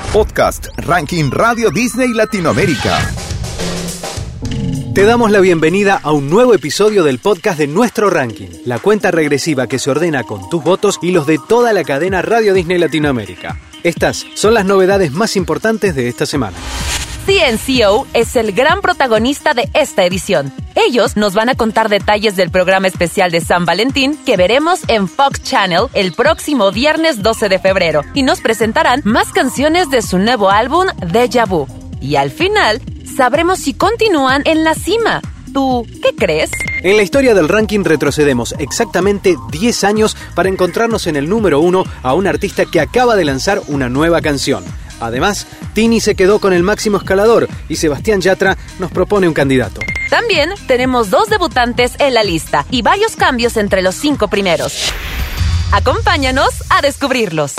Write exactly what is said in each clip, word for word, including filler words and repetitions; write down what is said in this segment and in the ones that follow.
Podcast Ranking Radio Disney Latinoamérica. Te damos la bienvenida a un nuevo episodio del podcast de Nuestro Ranking, la cuenta regresiva que se ordena con tus votos y los de toda la cadena Radio Disney Latinoamérica. Estas son las novedades más importantes de esta semana. C N C O es el gran protagonista de esta edición. Ellos nos van a contar detalles del programa especial de San Valentín que veremos en Fox Channel el próximo viernes doce de febrero y nos presentarán más canciones de su nuevo álbum Deja Vu. Y al final, sabremos si continúan en la cima. ¿Tú qué crees? En la historia del ranking retrocedemos exactamente diez años para encontrarnos en el número uno a un artista que acaba de lanzar una nueva canción. Además, Tini se quedó con el máximo escalador y Sebastián Yatra nos propone un candidato. También tenemos dos debutantes en la lista y varios cambios entre los cinco primeros. Acompáñanos a descubrirlos.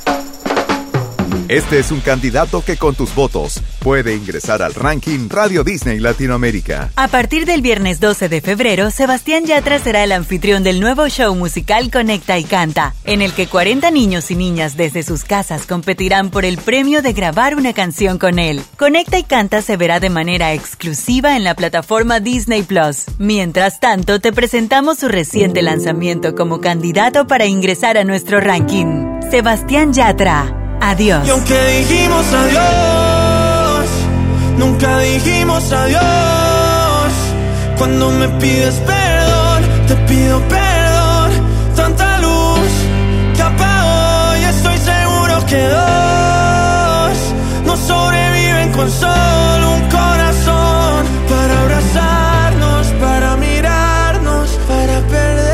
Este es un candidato que con tus votos puede ingresar al ranking Radio Disney Latinoamérica. A partir del viernes doce de febrero, Sebastián Yatra será el anfitrión del nuevo show musical Conecta y Canta, en el que cuarenta niños y niñas desde sus casas competirán por el premio de grabar una canción con él. Conecta y Canta se verá de manera exclusiva en la plataforma Disney Plus. Mientras tanto, te presentamos su reciente lanzamiento como candidato para ingresar a nuestro ranking. Sebastián Yatra. Adiós. Y aunque dijimos adiós, nunca dijimos adiós. Cuando me pides perdón, te pido perdón. Tanta luz que apagó y estoy seguro que dos no sobreviven con solo un corazón. Para abrazarnos, para mirarnos, para perdernos.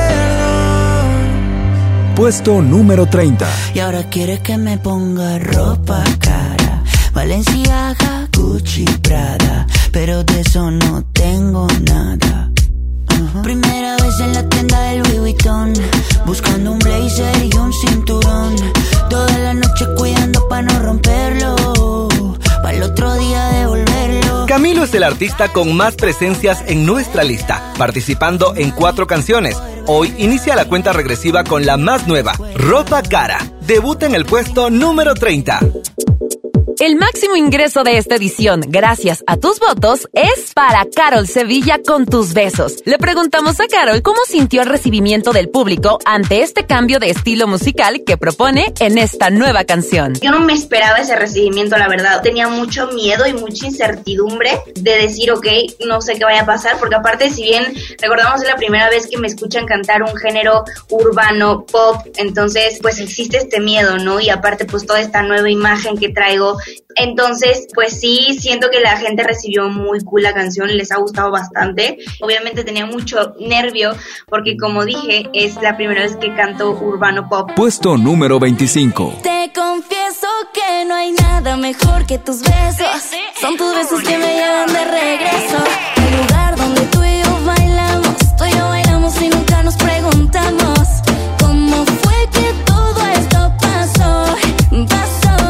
Puesto número treinta. Y ahora quieres que me ponga ropa cara, Balenciaga, Gucci, Prada, pero de eso no tengo nada. Uh-huh. Primera vez en la tienda del Louis Vuitton, buscando un blazer y un cinturón. Toda la noche cuidando pa' no romperlo, pa' el otro día devolverlo. Camilo es el artista con más presencias en nuestra lista, participando en cuatro canciones. Hoy inicia la cuenta regresiva con la más nueva, Ropa Cara. Debuta en el puesto número treinta. El máximo ingreso de esta edición, gracias a tus votos, es para Carol Sevilla con Tus Besos. Le preguntamos a Carol cómo sintió el recibimiento del público ante este cambio de estilo musical que propone en esta nueva canción. Yo no me esperaba ese recibimiento, la verdad. Tenía mucho miedo y mucha incertidumbre de decir, ok, no sé qué vaya a pasar, porque aparte, si bien recordamos es la primera vez que me escuchan cantar un género urbano pop, entonces pues existe este miedo, ¿no? Y aparte pues toda esta nueva imagen que traigo. Entonces, pues sí, siento que la gente recibió muy cool la canción, les ha gustado bastante. Obviamente tenía mucho nervio porque, como dije, es la primera vez que canto urbano pop. Puesto número veinticinco. Te confieso que no hay nada mejor que tus besos. Son tus besos que me llevan de regreso al lugar donde tú y yo bailamos. Tú y yo bailamos y nunca nos preguntamos cómo fue que todo esto pasó. Pasó.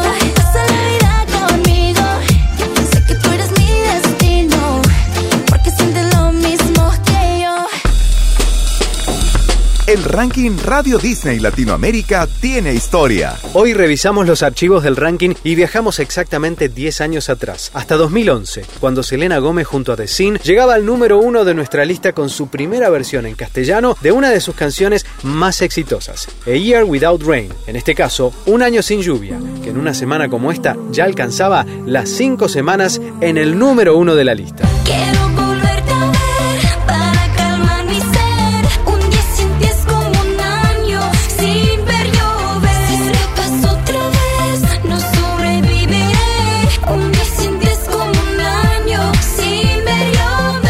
El ranking Radio Disney Latinoamérica tiene historia. Hoy revisamos los archivos del ranking y viajamos exactamente diez años atrás, hasta dos mil once, cuando Selena Gómez junto a The Scene llegaba al número uno de nuestra lista con su primera versión en castellano de una de sus canciones más exitosas, A Year Without Rain, en este caso, Un año sin lluvia, que en una semana como esta ya alcanzaba las cinco semanas en el número uno de la lista. Quiero volverte a ver para calmar mi ser. Un día sin ti es como un año sin ver llover. Si se pasa otra vez, no sobreviviré. Un día sin ti es como un año sin ver llover.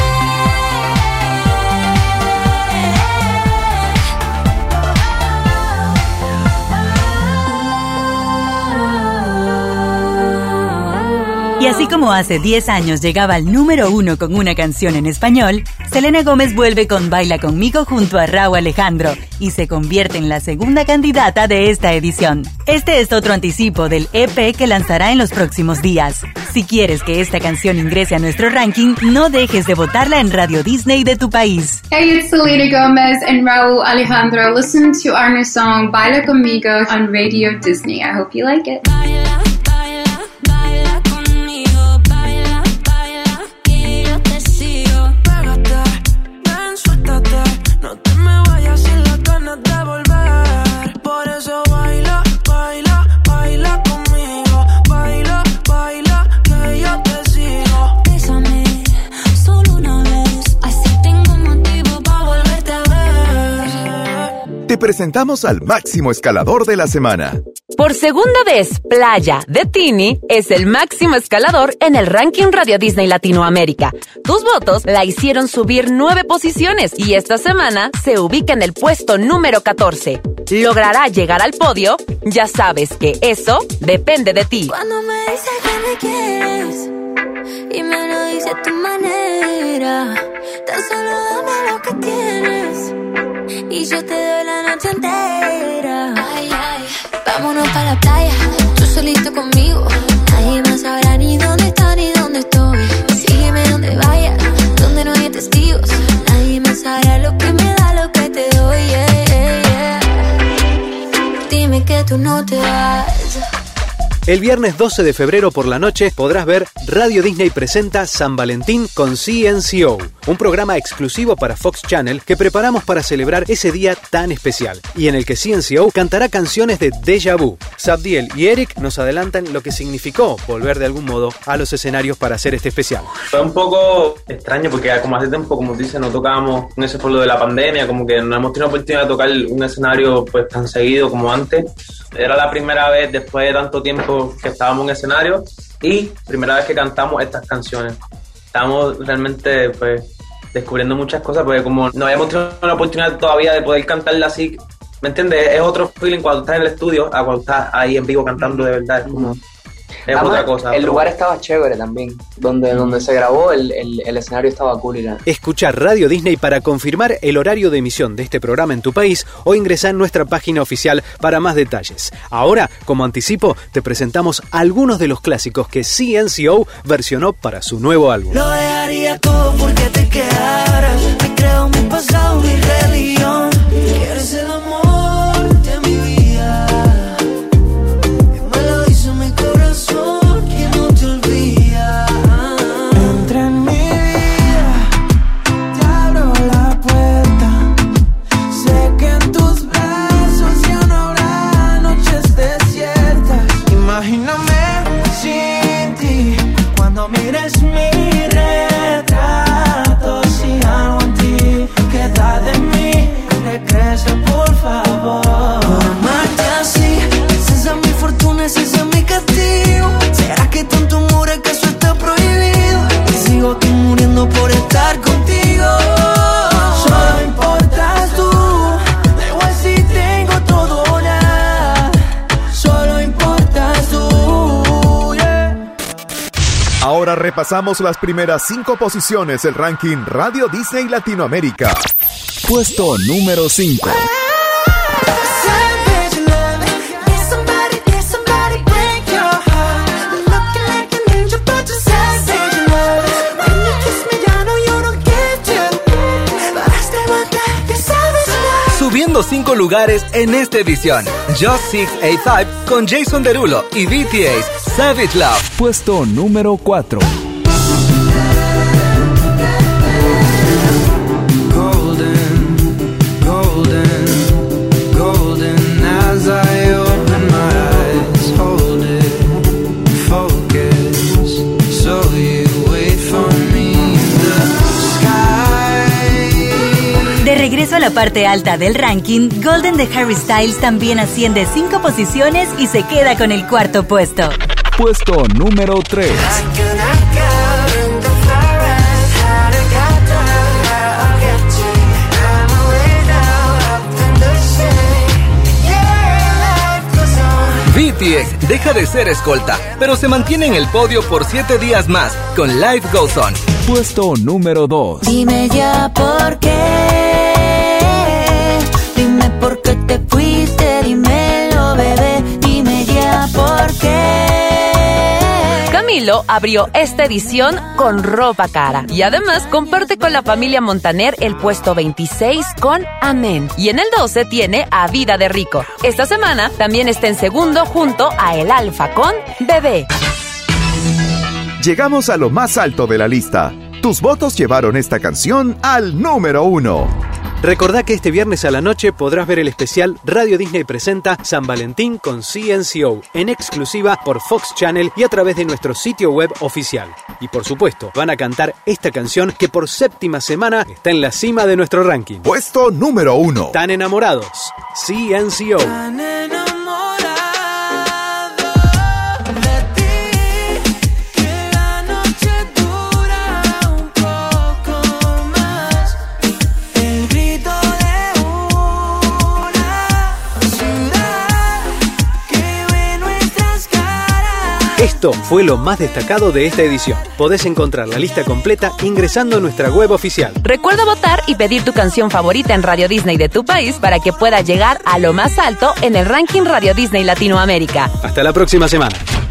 Y así como hace diez años llegaba al número uno con una canción en español, Selena Gómez vuelve con Baila Conmigo junto a Rauw Alejandro y se convierte en la segunda candidata de esta edición. Este es otro anticipo del E P que lanzará en los próximos días. Si quieres que esta canción ingrese a nuestro ranking, no dejes de votarla en Radio Disney de tu país. Hey, it's Selena Gomez and Rauw Alejandro. Listen to our new song Baila Conmigo on Radio Disney. I hope you like it. Baila, baila. presentamos al máximo escalador de la semana. Por segunda vez, Playa de Tini es el máximo escalador en el ranking Radio Disney Latinoamérica. Tus votos la hicieron subir nueve posiciones y esta semana se ubica en el puesto número catorce. ¿Logrará llegar al podio? Ya sabes que eso depende de ti. Cuando me dices que me quieres y me lo dices a tu manera, tan solo dame lo que tienes y yo te doy la noche entera. Ay, ay. Vámonos para la playa, tú solito conmigo. Nadie más sabrá ni dónde está ni dónde estoy. Sígueme donde vaya, donde no hay testigos. Nadie más sabrá lo que me da, lo que te doy. Yeah, yeah, yeah. Dime que tú no te vas. El viernes doce de febrero por la noche podrás ver Radio Disney presenta San Valentín con C N C O, un programa exclusivo para Fox Channel que preparamos para celebrar ese día tan especial y en el que C N C O cantará canciones de Deja Vu. Sabdiel y Eric nos adelantan lo que significó volver de algún modo a los escenarios para hacer este especial. Fue un poco extraño porque como hace tiempo, como dice, no tocábamos en ese pueblo de la pandemia, como que no hemos tenido oportunidad de tocar un escenario pues tan seguido como antes. Era la primera vez después de tanto tiempo que estábamos en escenario y primera vez que cantamos estas canciones. Estamos realmente pues descubriendo muchas cosas porque como no habíamos tenido la oportunidad todavía de poder cantarla así, ¿me entiendes? Es otro feeling cuando estás en el estudio a cuando estás ahí en vivo cantando de verdad. Es como... Es Además, otra cosa. El lugar estaba chévere también. Donde, mm. donde se grabó, el, el, el escenario estaba cool. Y Escucha Radio Disney para confirmar el horario de emisión de este programa en tu país o ingresá en nuestra página oficial para más detalles. Ahora, como anticipo, te presentamos algunos de los clásicos que C N C O versionó para su nuevo álbum. Lo dejaría todo porque te quedaras. Me creo mi pasado, mi religión. Quieres el amor de mi vida. Imagíname sin ti, cuando mires mi retrato, si algo en ti queda de mí, regresa por favor. Por amarte así, esa es mi fortuna, ese es mi castigo. ¿Será que tanto amor acaso está prohibido? Y sigo aquí muriendo por estar contigo. Solo importas tú, da igual si tengo todo o nada. Solo importas tú, yeah. Ahora repasamos las primeras cinco posiciones del ranking Radio Disney Latinoamérica. Puesto número cinco. Subiendo cinco lugares en esta edición, Just Six Eight Five con Jason Derulo y B T A's Savage Love. Puesto número cuatro. Regreso a la parte alta del ranking, Golden de Harry Styles también asciende cinco posiciones y se queda con el cuarto puesto. Puesto número tres. B T S deja de ser escolta, pero se mantiene en el podio por siete días más con Life Goes On. Puesto número dos. Dime ya por qué. Dime por qué te fuiste, dímelo, bebé. Dime ya por qué. Camilo abrió esta edición con Ropa Cara y además comparte con la familia Montaner el puesto veintiséis con Amén. Y en el doce tiene a Vida de Rico. Esta semana también está en segundo junto a El Alfa con Bebé. Llegamos a lo más alto de la lista. Tus votos llevaron esta canción al número uno. Recordá que este viernes a la noche podrás ver el especial Radio Disney presenta San Valentín con C N C O en exclusiva por Fox Channel y a través de nuestro sitio web oficial. Y por supuesto, van a cantar esta canción que por séptima semana está en la cima de nuestro ranking. Puesto número uno. Tan enamorados, C N C O. Tan enamorado de ti, que la noche dura un poco más. El grito de una ciudad que ve nuestras caras. Esto fue lo más destacado de esta edición. Podés encontrar la lista completa ingresando a nuestra web oficial. Recuerda votar y pedir tu canción favorita en Radio Disney de tu país para que pueda llegar a lo más alto en el ranking Radio Disney Latinoamérica. Hasta la próxima semana.